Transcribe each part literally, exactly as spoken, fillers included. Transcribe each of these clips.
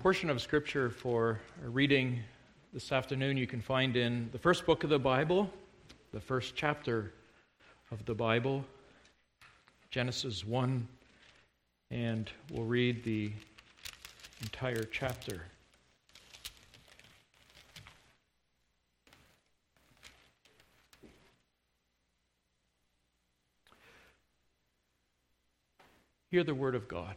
portion of Scripture for reading this afternoon you can find in the first book of the Bible, the first chapter of the Bible, Genesis one, and we'll read the entire chapter. Hear the word of God.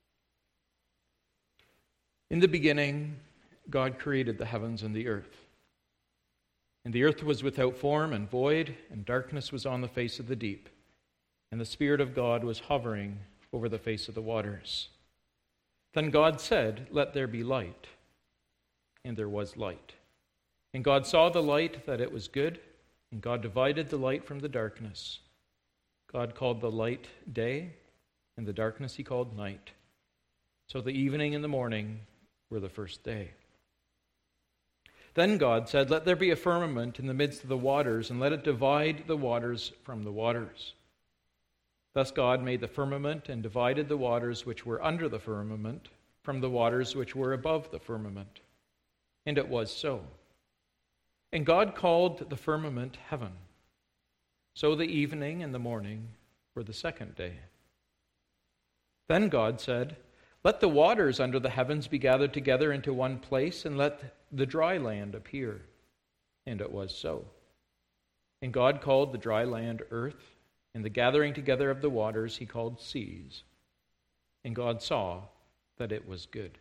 In the beginning, God created the heavens and the earth. And the earth was without form and void, and darkness was on the face of the deep. And the Spirit of God was hovering over the face of the waters. Then God said, "Let there be light." And there was light. And God saw the light, that it was good, and God divided the light from the darkness. God called the light day, and the darkness he called night. So the evening and the morning were the first day. Then God said, "Let there be a firmament in the midst of the waters, and let it divide the waters from the waters." Thus God made the firmament and divided the waters which were under the firmament from the waters which were above the firmament. And it was so. And God called the firmament heaven. So the evening and the morning were the second day. Then God said, "Let the waters under the heavens be gathered together into one place, and let the dry land appear." And it was so. And God called the dry land earth, and the gathering together of the waters he called seas. And God saw that it was good.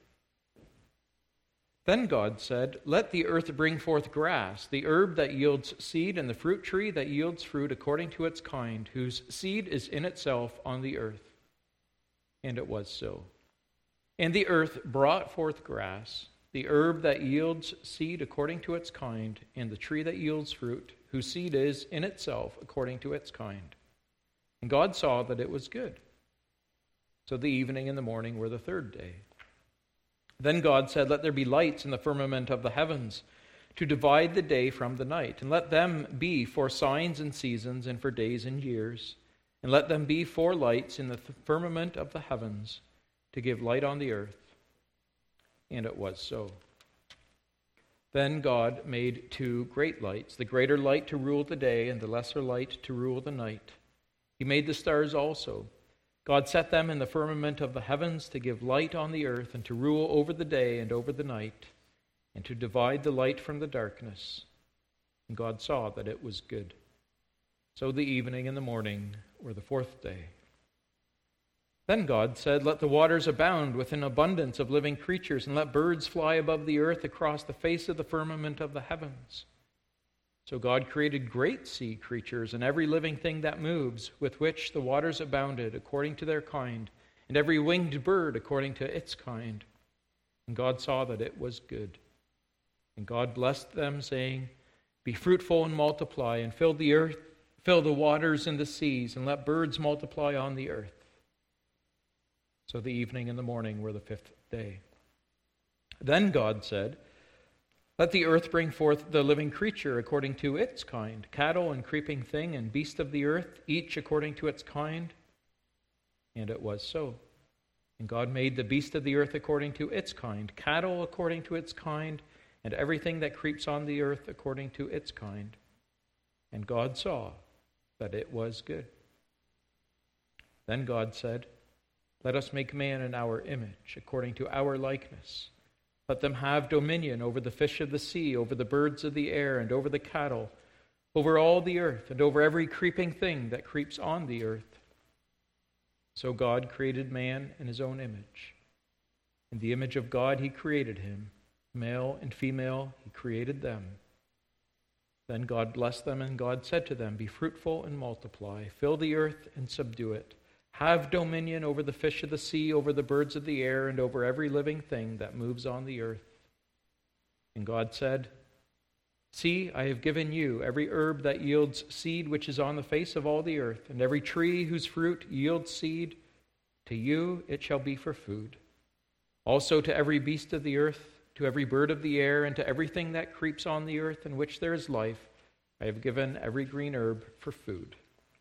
Then God said, "Let the earth bring forth grass, the herb that yields seed, and the fruit tree that yields fruit according to its kind, whose seed is in itself on the earth." And it was so. And the earth brought forth grass, the herb that yields seed according to its kind, and the tree that yields fruit, whose seed is in itself according to its kind. And God saw that it was good. So the evening and the morning were the third day. Then God said, "Let there be lights in the firmament of the heavens, to divide the day from the night, and let them be for signs and seasons, and for days and years. And let them be for lights in the firmament of the heavens, to give light on the earth." And it was so. Then God made two great lights, the greater light to rule the day, and the lesser light to rule the night. He made the stars also. God set them in the firmament of the heavens to give light on the earth, and to rule over the day and over the night, and to divide the light from the darkness. And God saw that it was good. So the evening and the morning were the fourth day. Then God said, "Let the waters abound with an abundance of living creatures, and let birds fly above the earth across the face of the firmament of the heavens." So God created great sea creatures and every living thing that moves, with which the waters abounded according to their kind, and every winged bird according to its kind. And God saw that it was good. And God blessed them, saying, "Be fruitful and multiply, and fill the earth, fill the waters and the seas, and let birds multiply on the earth." So the evening and the morning were the fifth day. Then God said, "Let the earth bring forth the living creature according to its kind, cattle and creeping thing and beast of the earth, each according to its kind." And it was so. And God made the beast of the earth according to its kind, cattle according to its kind, and everything that creeps on the earth according to its kind. And God saw that it was good. Then God said, "Let us make man in our image, according to our likeness. Let them have dominion over the fish of the sea, over the birds of the air, and over the cattle, over all the earth, and over every creeping thing that creeps on the earth." So God created man in his own image. In the image of God he created him. Male and female he created them. Then God blessed them, and God said to them, "Be fruitful and multiply, fill the earth and subdue it. Have dominion over the fish of the sea, over the birds of the air, and over every living thing that moves on the earth." And God said, "See, I have given you every herb that yields seed which is on the face of all the earth, and every tree whose fruit yields seed. To you it shall be for food. Also to every beast of the earth, to every bird of the air, and to everything that creeps on the earth in which there is life, I have given every green herb for food."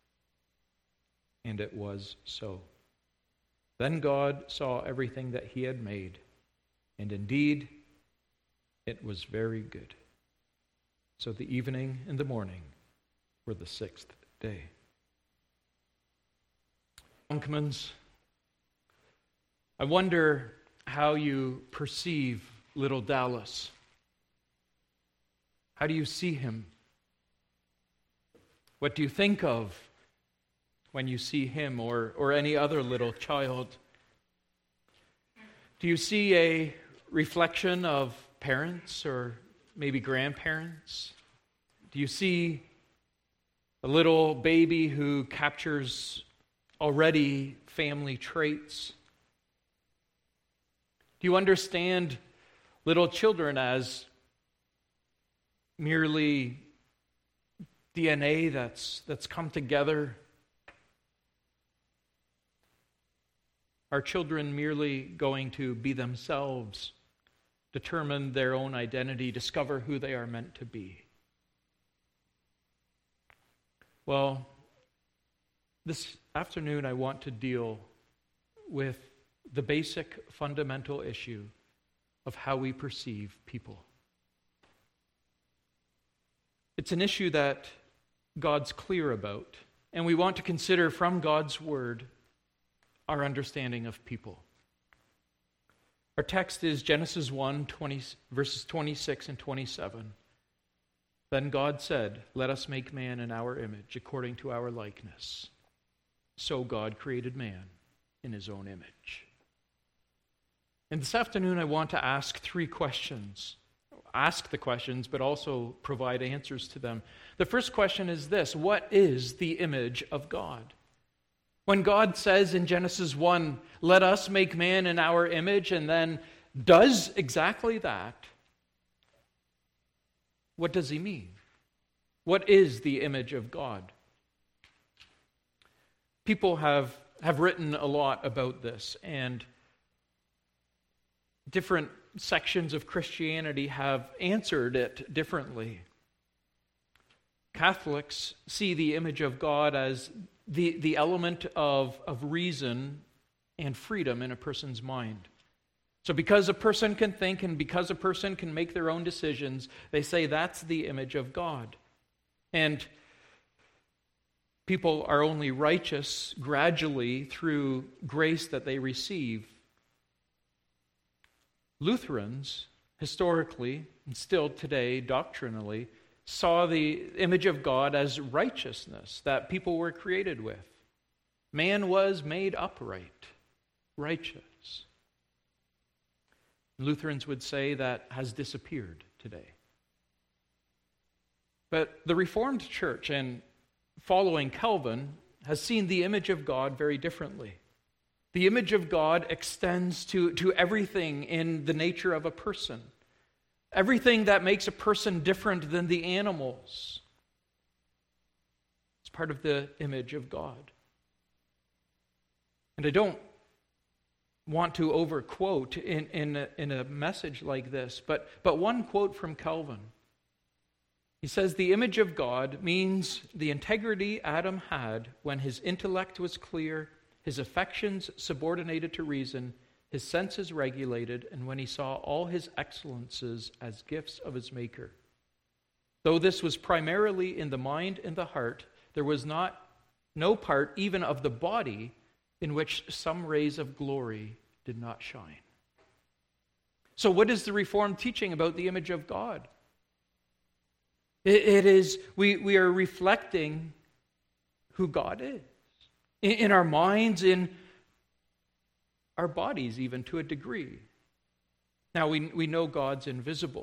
And it was so. Then God saw everything that he had made, And indeed, it was very good. So the evening and the morning were the sixth day. Uncomans, I wonder how you perceive little Dallas. How do you see him? What do you think of when you see him or, or any other little child? Do you see a reflection of parents or maybe grandparents? Do you see a little baby who captures already family traits? Do you understand little children as merely D N A that's that's come together? Are children merely going to be themselves, determine their own identity, discover who they are meant to be? Well, this afternoon I want to deal with the basic fundamental issue of how we perceive people. It's an issue that God's clear about, and we want to consider from God's word our understanding of people. Our text is Genesis one, twenty, verses twenty-six and twenty-seven. Then God said, "Let us make man in our image, according to our likeness." So God created man in his own image. And this afternoon I want to ask three questions. Ask the questions, but also provide answers to them. The first question is this: what is the image of God? When God says in Genesis one, "Let us make man in our image," and then does exactly that, what does he mean? What is the image of God? People have, have written a lot about this, and different sections of Christianity have answered it differently. Catholics see the image of God as the, the element of, of reason and freedom in a person's mind. So because a person can think and because a person can make their own decisions, they say that's the image of God. And people are only righteous gradually through grace that they receive. Lutherans, historically, and still today, doctrinally, saw the image of God as righteousness that people were created with. Man was made upright, righteous. Lutherans would say that has disappeared today. But the Reformed Church, and following Calvin, has seen the image of God very differently. The image of God extends to, to everything in the nature of a person. Everything that makes a person different than the animals. It's part of the image of God. And I don't want to overquote in, in, a, in a message like this, but, but one quote from Calvin. He says, "The image of God means the integrity Adam had when his intellect was clear, his affections subordinated to reason, his senses regulated, and when he saw all his excellences as gifts of his Maker. Though this was primarily in the mind and the heart, there was not no part even of the body in which some rays of glory did not shine." So what is the Reformed teaching about the image of God? It, it is, we, we are reflecting who God is. In, in our minds, in our bodies even to a degree. Now we, we know God's invisible.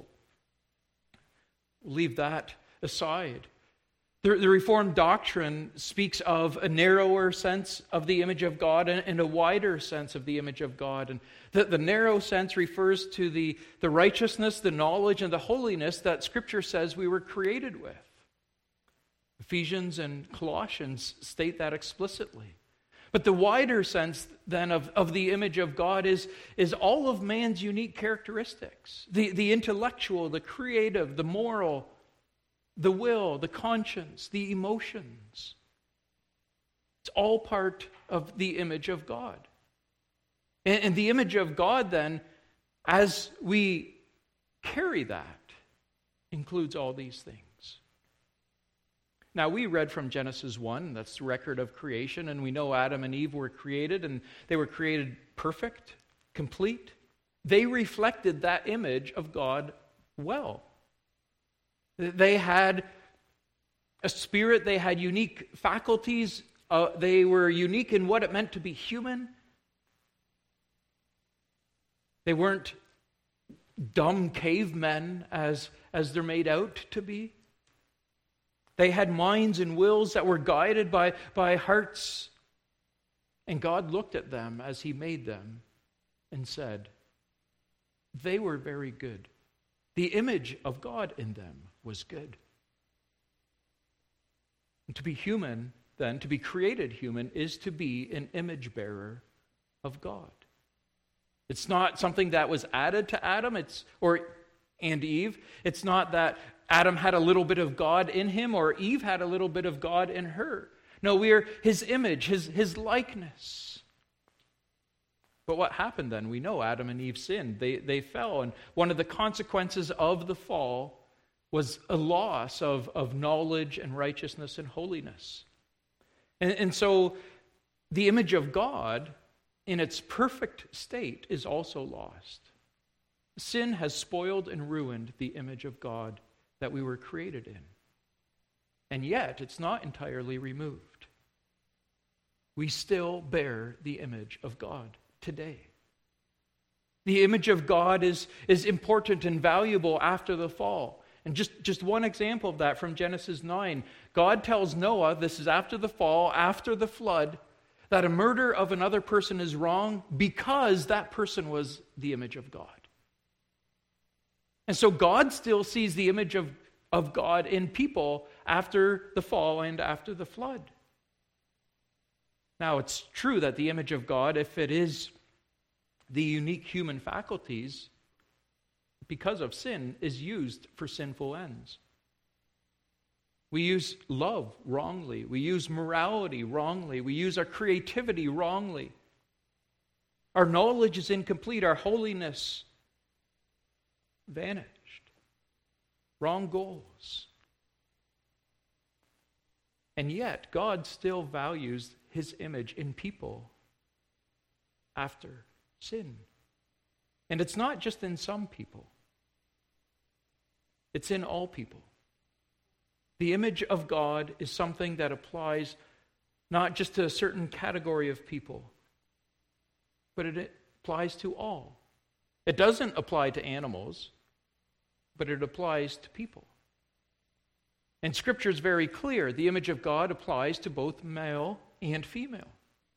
Leave that aside. The, the Reformed doctrine speaks of a narrower sense of the image of God and, and a wider sense of the image of God. And the, the narrow sense refers to the, the righteousness, the knowledge, and the holiness that Scripture says we were created with. Ephesians and Colossians state that explicitly. But the wider sense then of, of the image of God is, is all of man's unique characteristics. The, the intellectual, the creative, the moral, the will, the conscience, the emotions. It's all part of the image of God. And, and the image of God then as we carry that, includes all these things. Now, we read from Genesis one, that's the record of creation, and we know Adam and Eve were created, and they were created perfect, complete. They reflected that image of God well. They had a spirit, they had unique faculties, uh, they were unique in what it meant to be human. They weren't dumb cavemen as, as they're made out to be. They had minds and wills that were guided by, by hearts. And God looked at them as He made them and said, they were very good. The image of God in them was good. And to be human, then, to be created human, is to be an image bearer of God. It's not something that was added to Adam it's or and Eve. It's not that Adam had a little bit of God in him or Eve had a little bit of God in her. No, we are His image, His, his likeness. But what happened then? We know Adam and Eve sinned. They, they fell. And one of the consequences of the fall was a loss of, of knowledge and righteousness and holiness. And, and so the image of God in its perfect state is also lost. Sin has spoiled and ruined the image of God that we were created in. And yet, it's not entirely removed. We still bear the image of God today. The image of God is, is important and valuable after the fall. And just, just one example of that from Genesis nine. God tells Noah, this is after the fall, after the flood, that a murder of another person is wrong because that person was the image of God. And so God still sees the image of, of God in people after the fall and after the flood. Now, it's true that the image of God, if it is the unique human faculties, because of sin, is used for sinful ends. We use love wrongly. We use morality wrongly. We use our creativity wrongly. Our knowledge is incomplete. Our holiness vanished. Wrong goals. And yet, God still values His image in people after sin. And it's not just in some people. It's in all people. The image of God is something that applies not just to a certain category of people, but it applies to all. It doesn't apply to animals, but it applies to people. And Scripture is very clear. The image of God applies to both male and female.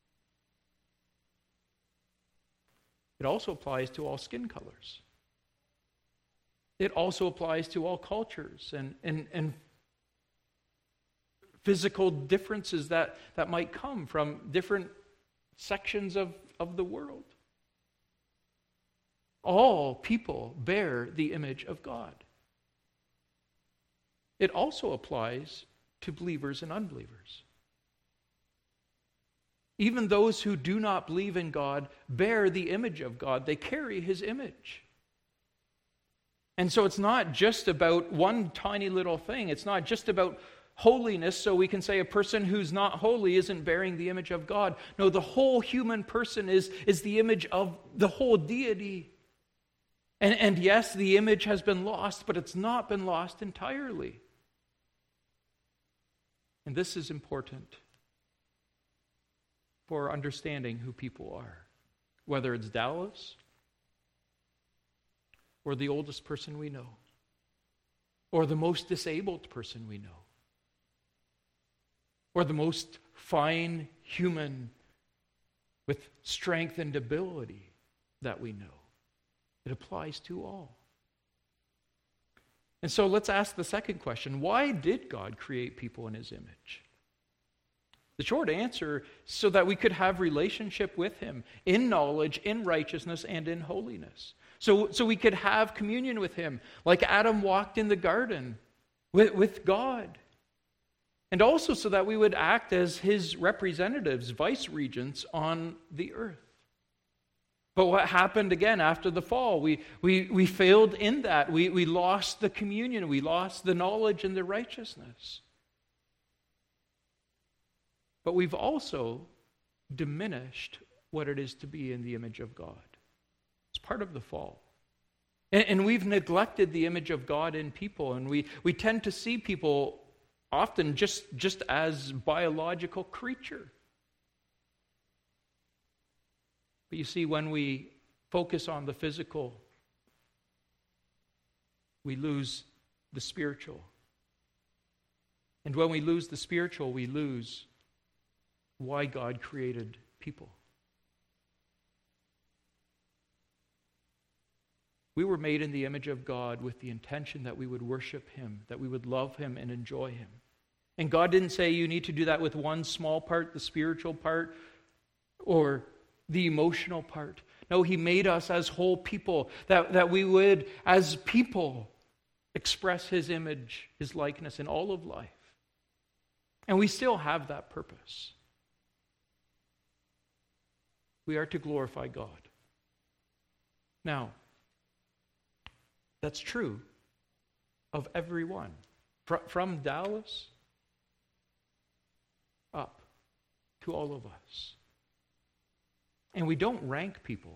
It also applies to all skin colors. It also applies to all cultures and, and, and physical differences that, that might come from different sections of, of the world. All people bear the image of God. It also applies to believers and unbelievers. Even those who do not believe in God bear the image of God. They carry His image. And so it's not just about one tiny little thing. It's not just about holiness, so we can say a person who's not holy isn't bearing the image of God. No, the whole human person is, is the image of the whole deity. And, and yes, the image has been lost, but it's not been lost entirely. And this is important for understanding who people are. Whether it's Dallas, or the oldest person we know, or the most disabled person we know, or the most fine human with strength and ability that we know. It applies to all. And so let's ask the second question. Why did God create people in His image? The short answer, so that we could have relationship with Him in knowledge, in righteousness, and in holiness. So, so we could have communion with Him, like Adam walked in the garden with, with God. And also so that we would act as His representatives, vice regents on the earth. But what happened again after the fall? We, we, we failed in that. We, we lost the communion. We lost the knowledge and the righteousness. But we've also diminished what it is to be in the image of God. It's part of the fall. And, and we've neglected the image of God in people, and we, we tend to see people often just, just as biological creature. But you see, when we focus on the physical, we lose the spiritual. And when we lose the spiritual, we lose why God created people. We were made in the image of God with the intention that we would worship Him, that we would love Him and enjoy Him. And God didn't say you need to do that with one small part, the spiritual part, or the emotional part. No, He made us as whole people, that, that we would, as people, express His image, His likeness in all of life. And we still have that purpose. We are to glorify God. Now, that's true of everyone. Fr- from Dallas up to all of us. And we don't rank people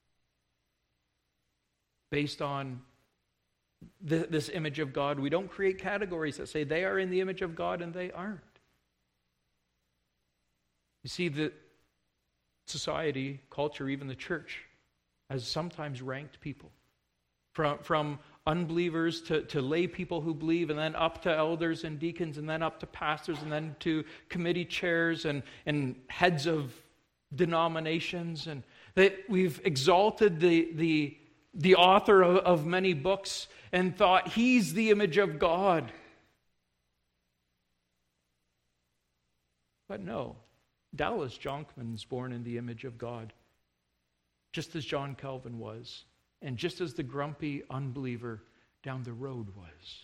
based on th- this image of God. We don't create categories that say they are in the image of God and they aren't. You see, the society, culture, even the church has sometimes ranked people. From, from unbelievers to, to lay people who believe, and then up to elders and deacons, and then up to pastors, and then to committee chairs and, and heads of denominations. And that we've exalted the, the, the author of, of many books and thought he's the image of God. But no, Dallas Jonkman's born in the image of God, just as John Calvin was. And just as the grumpy unbeliever down the road was.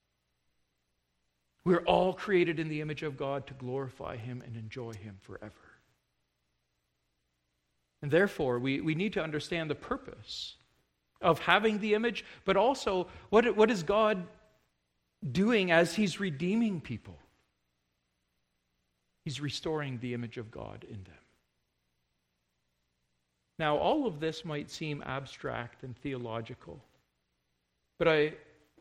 We're all created in the image of God to glorify Him and enjoy Him forever. And therefore, we, we need to understand the purpose of having the image, but also what, what is God doing as He's redeeming people? He's restoring the image of God in them. Now, all of this might seem abstract and theological, but I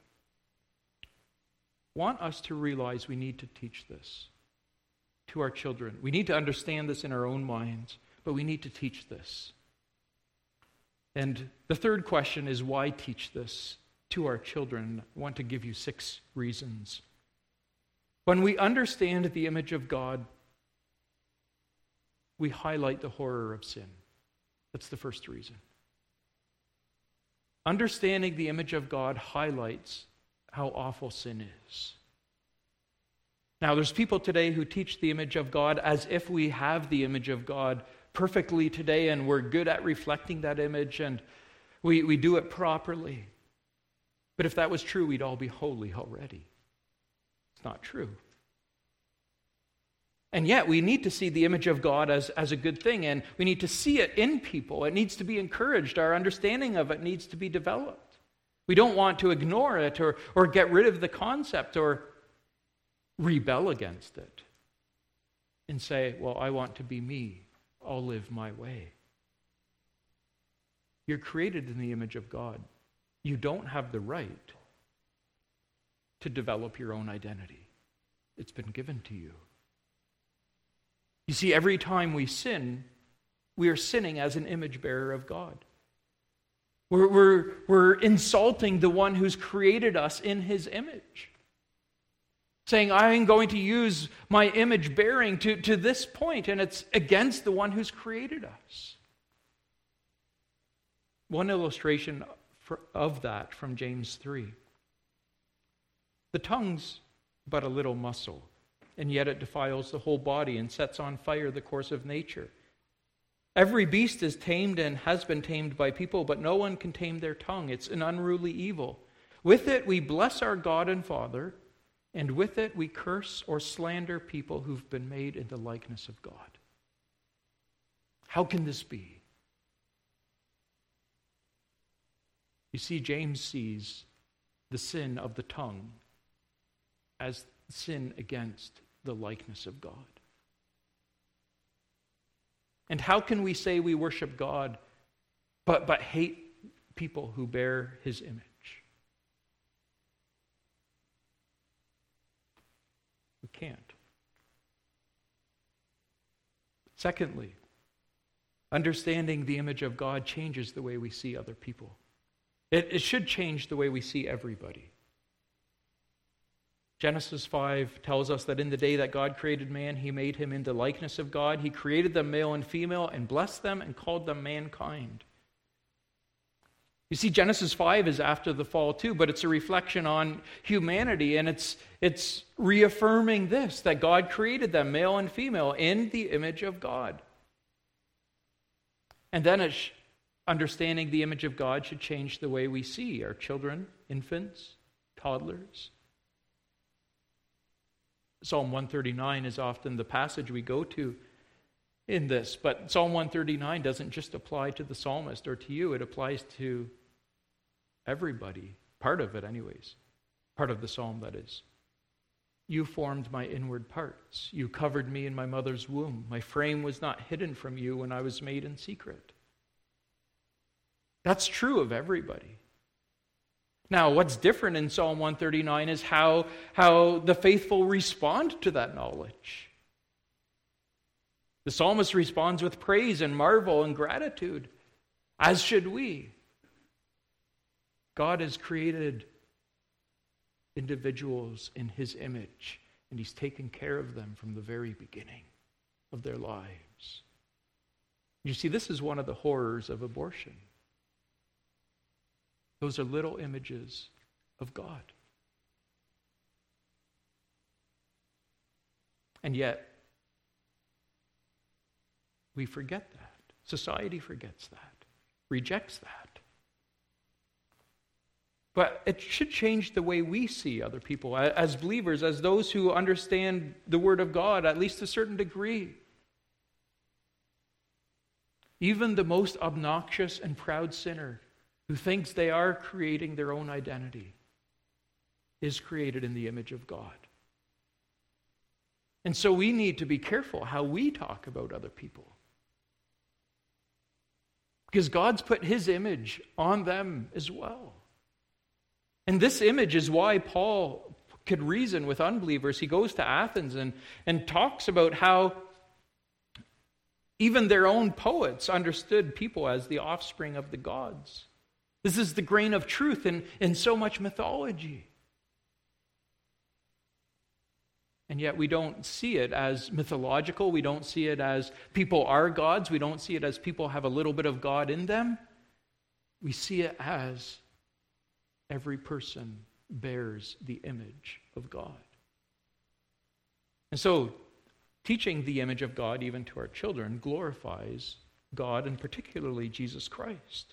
want us to realize we need to teach this to our children. We need to understand this in our own minds, but we need to teach this. And the third question is, why teach this to our children? I want to give you six reasons. When we understand the image of God, we highlight the horror of sin. That's the first reason. Understanding the image of God highlights how awful sin is. Now, there's people today who teach the image of God as if we have the image of God perfectly today and we're good at reflecting that image and we, we do it properly. But if that was true, we'd all be holy already. It's not true. And yet, we need to see the image of God as, as a good thing, and we need to see it in people. It needs to be encouraged. Our understanding of it needs to be developed. We don't want to ignore it or, or get rid of the concept or rebel against it and say, well, I want to be me. I'll live my way. You're created in the image of God. You don't have the right to develop your own identity. It's been given to you. You see, every time we sin, we are sinning as an image bearer of God. We're, we're, we're insulting the one who's created us in His image. Saying, I'm going to use my image bearing to, to this point, and it's against the one who's created us. One illustration for, of that from James three. The tongue's but a little muscle, and yet it defiles the whole body and sets on fire the course of nature. Every beast is tamed and has been tamed by people, but no one can tame their tongue. It's an unruly evil. With it we bless our God and Father, and with it we curse or slander people who've been made in the likeness of God. How can this be? You see, James sees the sin of the tongue as sin against the likeness of God. And how can we say we worship God but, but hate people who bear his image? We can't. Secondly, understanding the image of God changes the way we see other people. It, it should change the way we see everybody. Genesis five tells us that in the day that God created man, he made him in the likeness of God. He created them male and female and blessed them and called them mankind. You see, Genesis five is after the fall too, but it's a reflection on humanity, and it's, it's reaffirming this, that God created them male and female in the image of God. And then it's understanding the image of God should change the way we see our children, infants, toddlers. Psalm one thirty-nine is often the passage we go to in this, but Psalm one thirty-nine doesn't just apply to the psalmist or to you, it applies to everybody. Part of it, anyways. Part of the psalm, that is. You formed my inward parts. You covered me in my mother's womb. My frame was not hidden from you when I was made in secret. That's true of everybody. Now, what's different in Psalm one thirty-nine is how, how the faithful respond to that knowledge. The psalmist responds with praise and marvel and gratitude, as should we. God has created individuals in his image, and he's taken care of them from the very beginning of their lives. You see, this is one of the horrors of abortion. Those are little images of God. And yet, we forget that. Society forgets that, rejects that. But it should change the way we see other people as believers, as those who understand the Word of God, at least to a certain degree. Even the most obnoxious and proud sinner who thinks they are creating their own identity is created in the image of God. And so we need to be careful how we talk about other people. Because God's put his image on them as well. And this image is why Paul could reason with unbelievers. He goes to Athens and, and talks about how even their own poets understood people as the offspring of the gods. This is the grain of truth in, in so much mythology. And yet we don't see it as mythological. We don't see it as people are gods. We don't see it as people have a little bit of God in them. We see it as every person bears the image of God. And so, teaching the image of God even to our children glorifies God, and particularly Jesus Christ.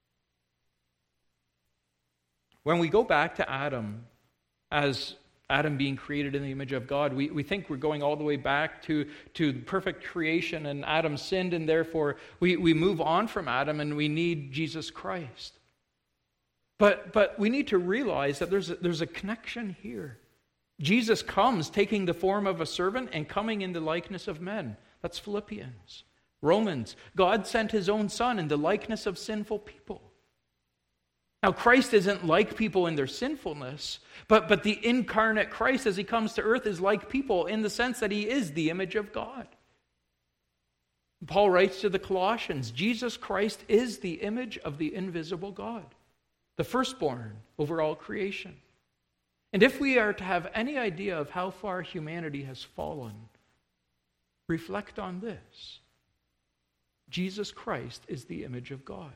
When we go back to Adam, as Adam being created in the image of God, we, we think we're going all the way back to, to perfect creation, and Adam sinned, and therefore we, we move on from Adam and we need Jesus Christ. But, but we need to realize that there's a, there's a connection here. Jesus comes taking the form of a servant and coming in the likeness of men. That's Philippians. Romans, God sent his own Son in the likeness of sinful people. Now, Christ isn't like people in their sinfulness, but, but the incarnate Christ, as he comes to earth, is like people in the sense that he is the image of God. Paul writes to the Colossians, Jesus Christ is the image of the invisible God, the firstborn over all creation. And if we are to have any idea of how far humanity has fallen, reflect on this. Jesus Christ is the image of God.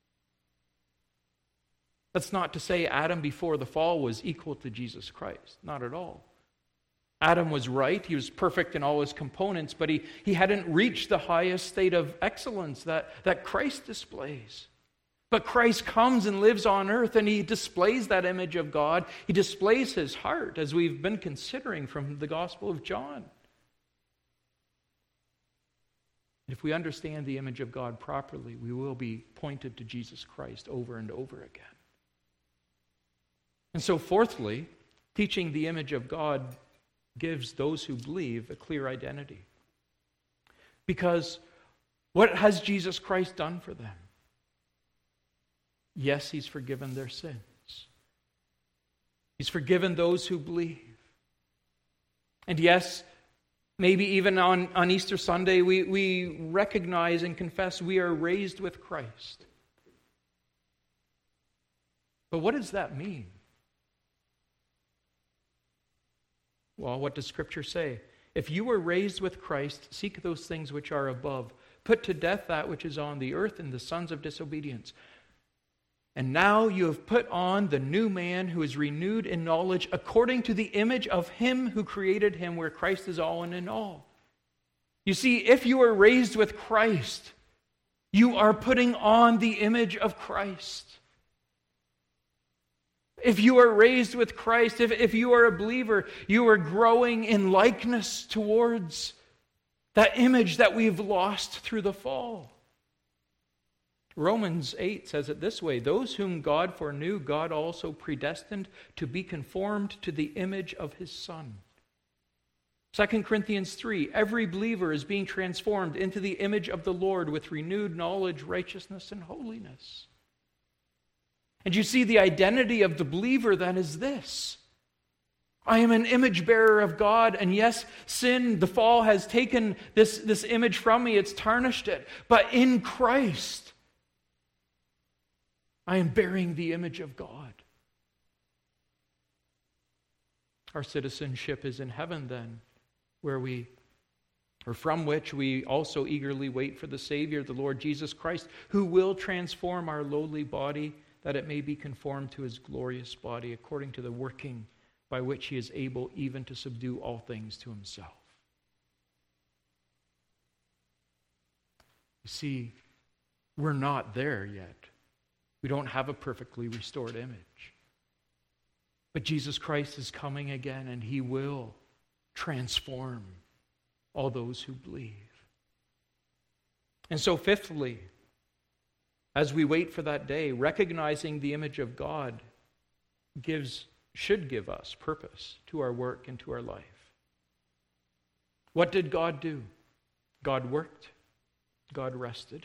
That's not to say Adam before the fall was equal to Jesus Christ. Not at all. Adam was right. He was perfect in all his components, but he, he hadn't reached the highest state of excellence that, that Christ displays. But Christ comes and lives on earth, and he displays that image of God. He displays his heart, as we've been considering from the Gospel of John. If we understand the image of God properly, we will be pointed to Jesus Christ over and over again. And so, fourthly, teaching the image of God gives those who believe a clear identity. Because what has Jesus Christ done for them? Yes, he's forgiven their sins. He's forgiven those who believe. And yes, maybe even on, on Easter Sunday, we, we recognize and confess we are raised with Christ. But what does that mean? Well, what does Scripture say? If you were raised with Christ, seek those things which are above. Put to death that which is on the earth and the sons of disobedience. And now you have put on the new man who is renewed in knowledge according to the image of him who created him, where Christ is all and in all. You see, if you are raised with Christ, you are putting on the image of Christ. If you are raised with Christ, if, if you are a believer, you are growing in likeness towards that image that we've lost through the fall. Romans eight says it this way: those whom God foreknew, God also predestined to be conformed to the image of his Son. Second Corinthians three, every believer is being transformed into the image of the Lord with renewed knowledge, righteousness, and holiness. And you see, the identity of the believer then is this: I am an image bearer of God, and yes, sin, the fall, has taken this, this image from me, it's tarnished it. But in Christ, I am bearing the image of God. Our citizenship is in heaven then, where we, or from which we also eagerly wait for the Savior, the Lord Jesus Christ, who will transform our lowly body, that it may be conformed to his glorious body, according to the working by which he is able even to subdue all things to himself. You see, we're not there yet. We don't have a perfectly restored image. But Jesus Christ is coming again, and he will transform all those who believe. And so, fifthly, as we wait for that day, recognizing the image of God gives, should give us purpose to our work and to our life. What did God do? God worked. God rested.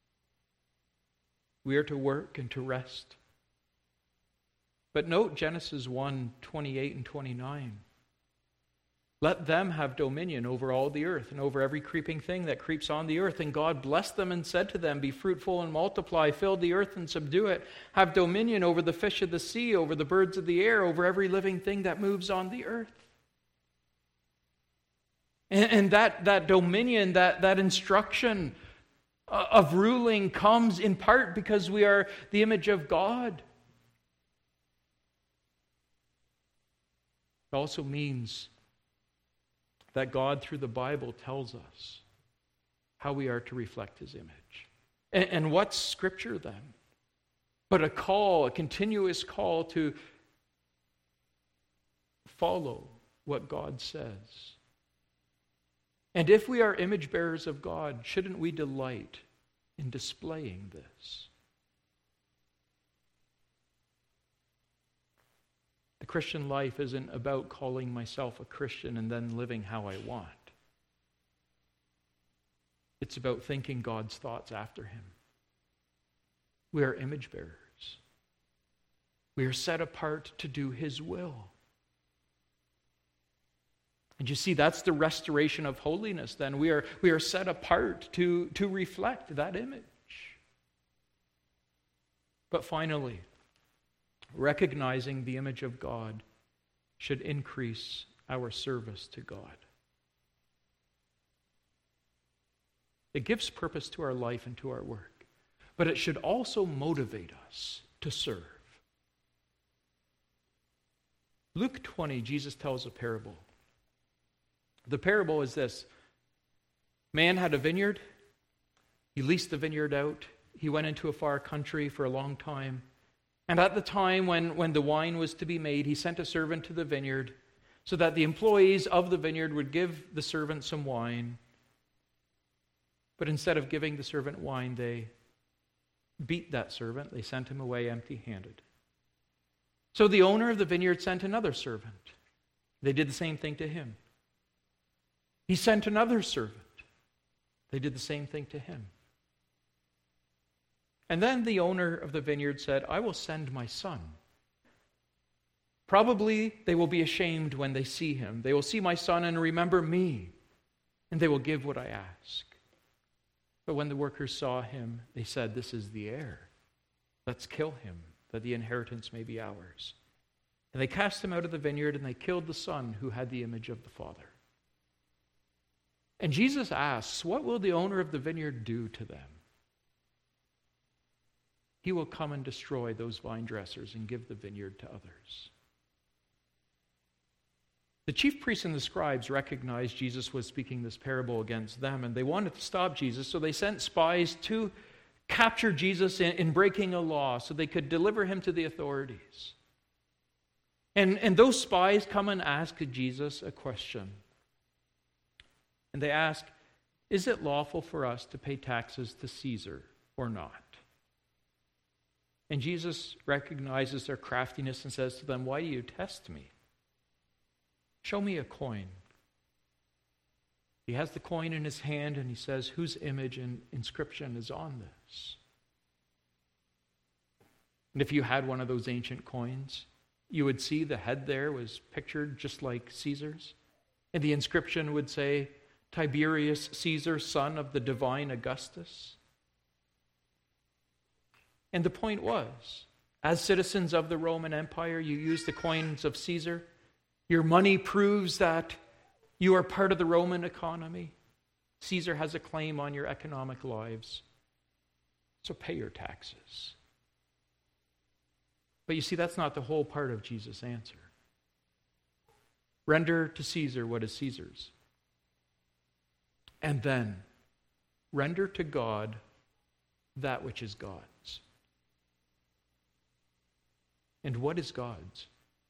We are to work and to rest. But note Genesis one, twenty-eight and twenty-nine. Let them have dominion over all the earth and over every creeping thing that creeps on the earth. And God blessed them and said to them, be fruitful and multiply, fill the earth and subdue it. Have dominion over the fish of the sea, over the birds of the air, over every living thing that moves on the earth. And, and that, that dominion, that, that instruction of ruling comes in part because we are the image of God. It also means that God, through the Bible, tells us how we are to reflect his image. And, and what's Scripture then? But a call, a continuous call to follow what God says. And if we are image bearers of God, shouldn't we delight in displaying this? The Christian life isn't about calling myself a Christian and then living how I want. It's about thinking God's thoughts after him. We are image bearers. We are set apart to do his will. And you see, that's the restoration of holiness then. We are, we are set apart to, to reflect that image. But finally, recognizing the image of God should increase our service to God. It gives purpose to our life and to our work, but it should also motivate us to serve. Luke twenty, Jesus tells a parable. The parable is this: man had a vineyard. He leased the vineyard out. He went into a far country for a long time. And at the time when, when the wine was to be made, he sent a servant to the vineyard so that the employees of the vineyard would give the servant some wine. But instead of giving the servant wine, they beat that servant. They sent him away empty-handed. So the owner of the vineyard sent another servant. They did the same thing to him. He sent another servant. They did the same thing to him. And then the owner of the vineyard said, I will send my son. Probably they will be ashamed when they see him. They will see my son and remember me, and they will give what I ask. But when the workers saw him, they said, this is the heir. Let's kill him, that the inheritance may be ours. And they cast him out of the vineyard, and they killed the son who had the image of the Father. And Jesus asks, what will the owner of the vineyard do to them? He will come and destroy those vine dressers and give the vineyard to others. The chief priests and the scribes recognized Jesus was speaking this parable against them, and they wanted to stop Jesus, so they sent spies to capture Jesus in, in breaking a law so they could deliver him to the authorities. And, and those spies come and ask Jesus a question. And they ask, is it lawful for us to pay taxes to Caesar or not? And Jesus recognizes their craftiness and says to them, why do you test me? Show me a coin. He has the coin in his hand and he says, whose image and inscription is on this? And if you had one of those ancient coins, you would see the head there was pictured just like Caesar's. And the inscription would say, Tiberius Caesar, son of the divine Augustus. And the point was, as citizens of the Roman Empire, you use the coins of Caesar. Your money proves that you are part of the Roman economy. Caesar has a claim on your economic lives. So pay your taxes. But you see, that's not the whole part of Jesus' answer. Render to Caesar what is Caesar's. And then render to God that which is God's. And what is God's?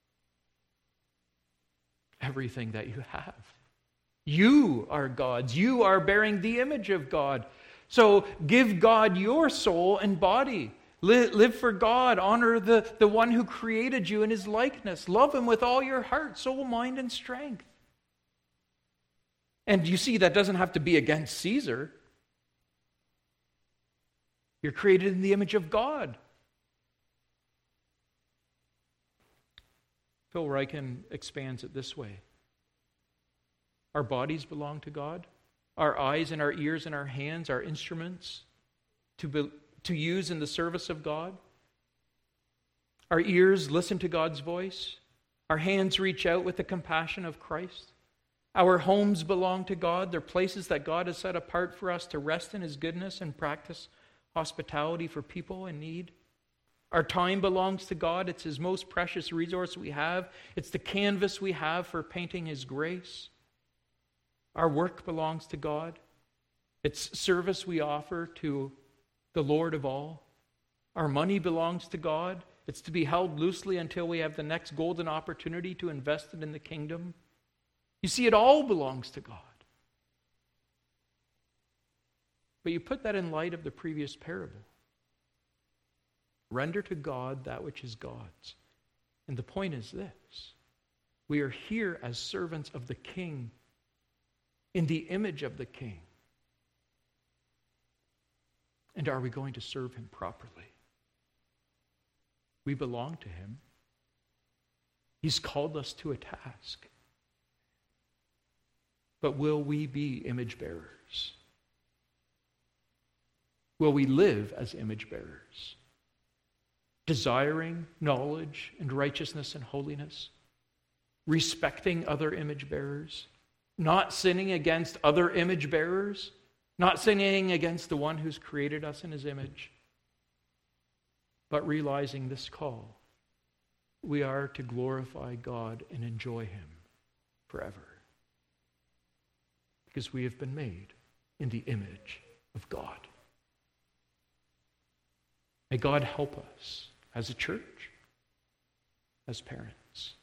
Everything that you have. You are God's. You are bearing the image of God. So give God your soul and body. Live, live for God. Honor the, the one who created you in his likeness. Love him with all your heart, soul, mind, and strength. And you see, that doesn't have to be against Caesar. You're created in the image of God. Phil Ryken expands it this way. Our bodies belong to God. Our eyes and our ears and our hands are instruments to, be, to use in the service of God. Our ears listen to God's voice. Our hands reach out with the compassion of Christ. Our homes belong to God. They're places that God has set apart for us to rest in his goodness and practice hospitality for people in need. Our time belongs to God. It's his most precious resource we have. It's the canvas we have for painting his grace. Our work belongs to God. It's service we offer to the Lord of all. Our money belongs to God. It's to be held loosely until we have the next golden opportunity to invest it in the kingdom. You see, it all belongs to God. But you put that in light of the previous parable. Render to God that which is God's. And the point is this. We are here as servants of the King, in the image of the King. And are we going to serve him properly? We belong to him. He's called us to a task. But will we be image bearers? Will we live as image bearers? Desiring knowledge and righteousness and holiness, respecting other image bearers, not sinning against other image bearers, not sinning against the one who's created us in his image, but realizing this call. We are to glorify God and enjoy him forever. Because we have been made in the image of God. May God help us as a church, as parents.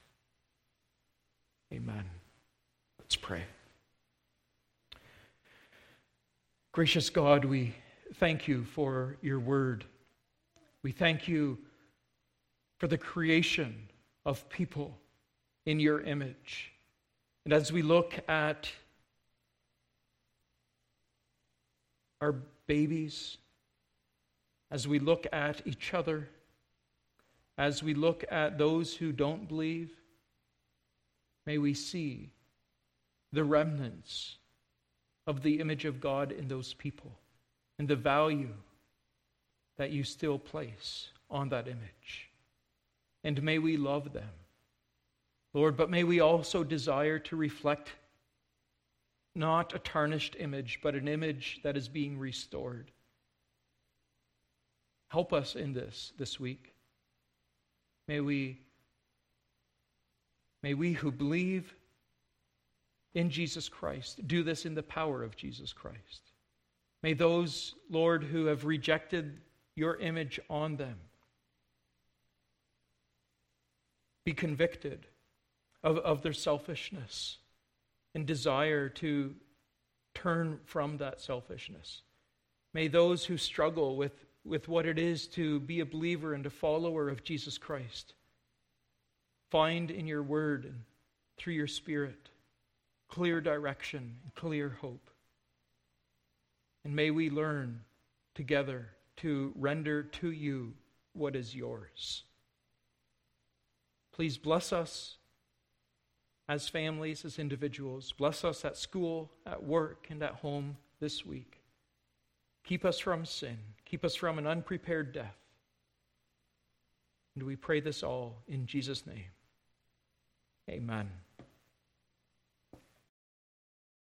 Amen. Let's pray. Gracious God, we thank you for your word. We thank you for the creation of people in your image. And as we look at our babies, as we look at each other, as we look at those who don't believe, may we see the remnants of the image of God in those people and the value that you still place on that image. And may we love them, Lord, but may we also desire to reflect not a tarnished image, but an image that is being restored. Help us in this this week. May we, may we who believe in Jesus Christ do this in the power of Jesus Christ. May those, Lord, who have rejected your image on them be convicted of, of their selfishness and desire to turn from that selfishness. May those who struggle with, with what it is to be a believer and a follower of Jesus Christ find in your word and through your Spirit clear direction and clear hope. And may we learn together to render to you what is yours. Please bless us as families, as individuals. Bless us at school, at work, and at home this week. Keep us from sin. Keep us from an unprepared death. And we pray this all in Jesus' name. Amen.